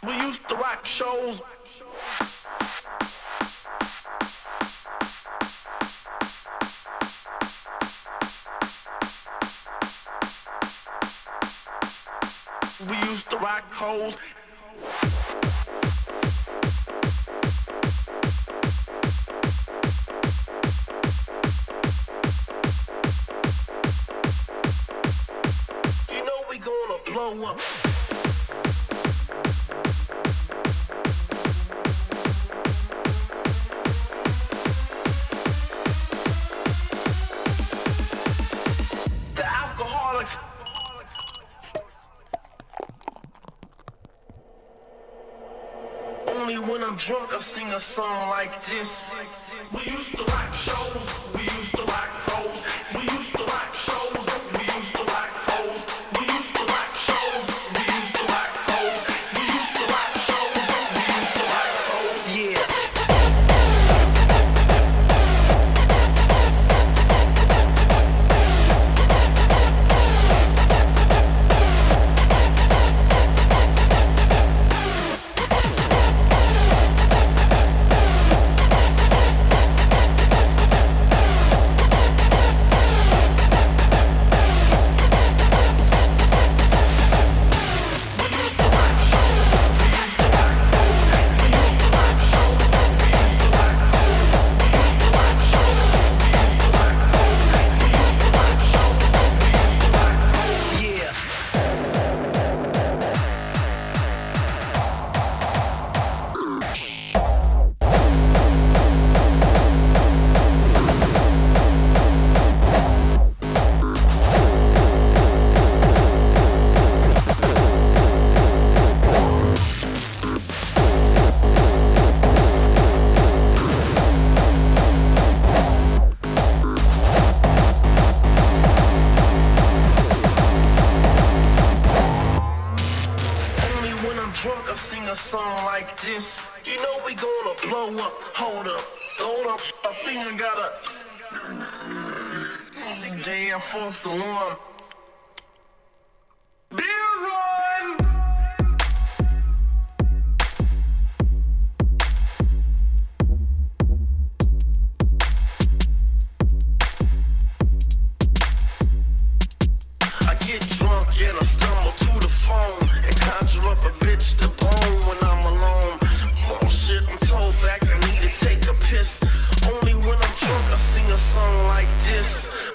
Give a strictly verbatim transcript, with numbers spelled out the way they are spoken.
We used to rock shows. We used to rock hoes. You know we gonna blow up. The alcoholics. Only when I'm drunk I sing a song like this. We used to rock shows. We used to rock hoes. We used to rock shows. We used to rock hoes. We used to rock shows. We used to rock hoes. We used to rock shows. We used to rock hoes. Yeah. Drunk, I sing a song like this. You know we gonna blow up. Hold up, hold up. I think I got a damn false alarm. Beer run. I get drunk and I stumble to the phone and conjure up a bitch to bone when I'm alone. Bullshit, I'm told back I need to take a piss. Only when I'm drunk I sing a song like this.